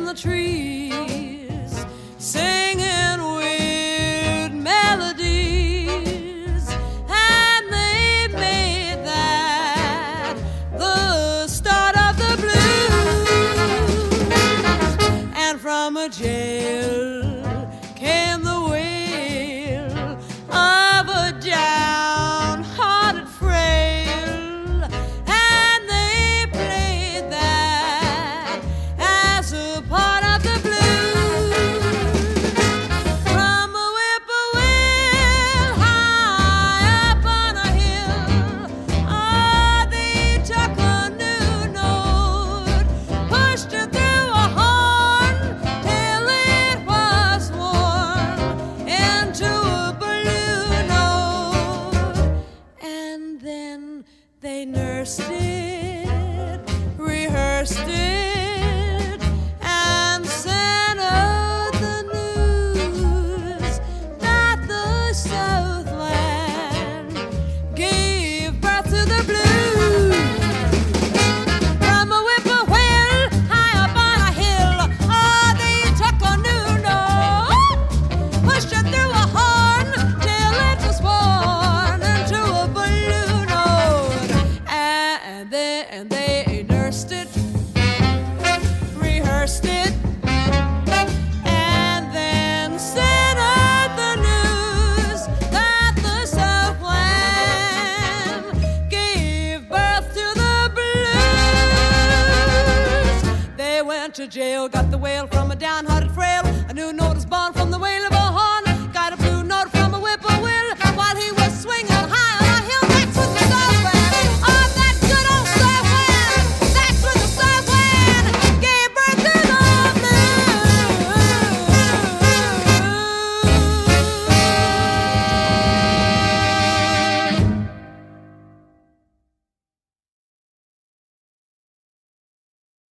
the trees, singing weird melodies, and they made that the start of the blues. And from a jail came the wail of a downhearted frail, and they played that as a part of the blues. From a whippoorwill high up on a hill, oh, they took a new note, pushed it through a horn till it was worn into a balloon note. And then they nursed it, rehearsed it, and sent out the news that the Southland gave birth to the blues. From a whippoorwill high up on a hill, oh, they took a new note, pushed it through a horn till it was worn into a balloon note. And they nursed it, rehearsed it, and then sent out the news that the Southland gave birth to the blues. They went to jail, got the whale